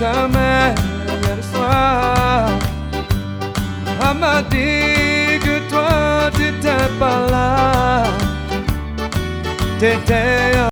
jamais hier soir. Elle m'a dit que toi tu n'étais pas là. T'étais